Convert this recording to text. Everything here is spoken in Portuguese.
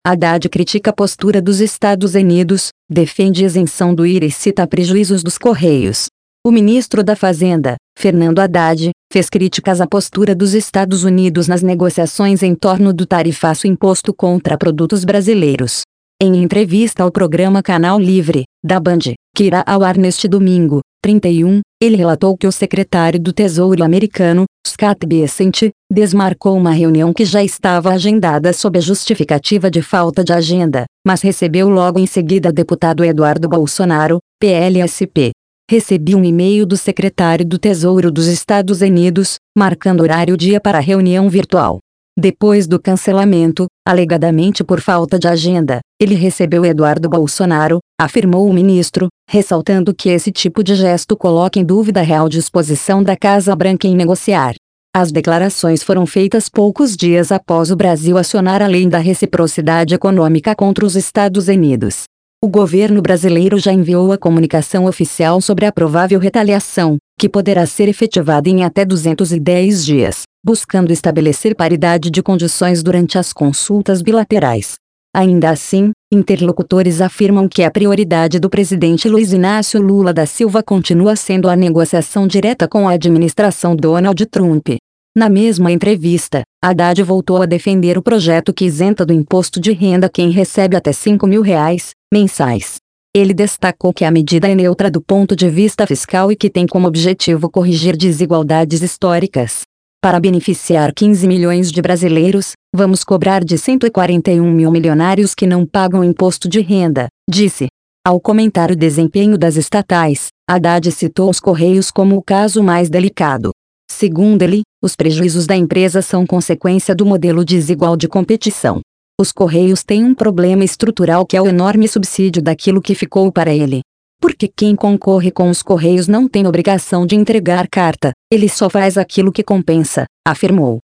Haddad critica a postura dos Estados Unidos, defende isenção do IRA e cita prejuízos dos Correios. O ministro da Fazenda, Fernando Haddad, fez críticas à postura dos Estados Unidos nas negociações em torno do tarifaço imposto contra produtos brasileiros. Em entrevista ao programa Canal Livre, da Band, que irá ao ar neste domingo, 31, ele relatou que o secretário do Tesouro americano, Scott Bessent, desmarcou uma reunião que já estava agendada sob a justificativa de falta de agenda, mas recebeu logo em seguida deputado Eduardo Bolsonaro, PLSP. Recebi um e-mail do secretário do Tesouro dos Estados Unidos, marcando horário e dia para a reunião virtual. Depois do cancelamento, alegadamente por falta de agenda, ele recebeu Eduardo Bolsonaro, afirmou o ministro, ressaltando que esse tipo de gesto coloca em dúvida a real disposição da Casa Branca em negociar. As declarações foram feitas poucos dias após o Brasil acionar a lei da reciprocidade econômica contra os Estados Unidos. O governo brasileiro já enviou a comunicação oficial sobre a provável retaliação, que poderá ser efetivada em até 210 dias, buscando estabelecer paridade de condições durante as consultas bilaterais. Ainda assim, interlocutores afirmam que a prioridade do presidente Luiz Inácio Lula da Silva continua sendo a negociação direta com a administração Donald Trump. Na mesma entrevista, Haddad voltou a defender o projeto que isenta do imposto de renda quem recebe até R$ 5.000 mensais. Ele destacou que a medida é neutra do ponto de vista fiscal e que tem como objetivo corrigir desigualdades históricas. Para beneficiar 15 milhões de brasileiros, vamos cobrar de 141 mil milionários que não pagam imposto de renda, disse. Ao comentar o desempenho das estatais, Haddad citou os Correios como o caso mais delicado. Segundo ele, os prejuízos da empresa são consequência do modelo desigual de competição. Os Correios têm um problema estrutural que é o enorme subsídio daquilo que ficou para ele. Porque quem concorre com os Correios não tem obrigação de entregar carta, ele só faz aquilo que compensa, afirmou.